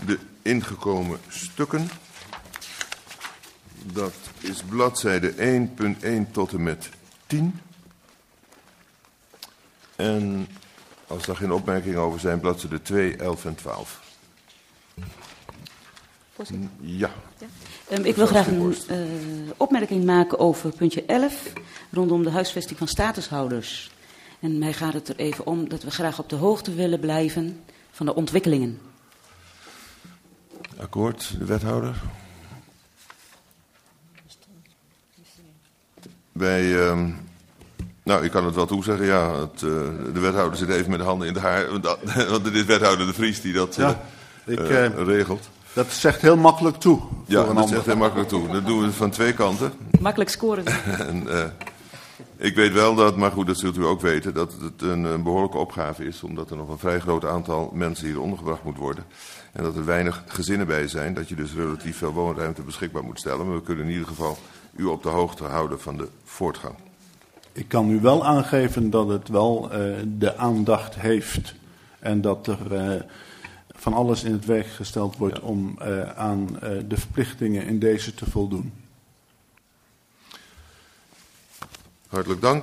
de ingekomen stukken. Dat is bladzijde 1.1 tot en met 10. En als daar geen opmerkingen over zijn, bladzijde 2, 11 en 12. Ja. Ik wil graag een opmerking maken over puntje 11, rondom de huisvesting van statushouders. En mij gaat het er even om dat we graag op de hoogte willen blijven van de ontwikkelingen. Akkoord, de wethouder. Nou, ik kan het wel toezeggen, ja. De wethouder zit even met de handen in de haar. Want het is wethouder De Vries die dat regelt. Dat zegt heel makkelijk toe. Ja, dat zegt heel makkelijk toe. Dat doen we van twee kanten. Makkelijk scoren. En, ik weet wel dat, maar goed, dat zult u ook weten, dat het een behoorlijke opgave is. Omdat er nog een vrij groot aantal mensen hier ondergebracht moet worden. En dat er weinig gezinnen bij zijn. Dat je dus relatief veel woonruimte beschikbaar moet stellen. Maar we kunnen in ieder geval u op de hoogte houden van de voortgang. Ik kan u wel aangeven dat het wel de aandacht heeft. En dat er van alles in het werk gesteld wordt om aan de verplichtingen in deze te voldoen. Hartelijk dank.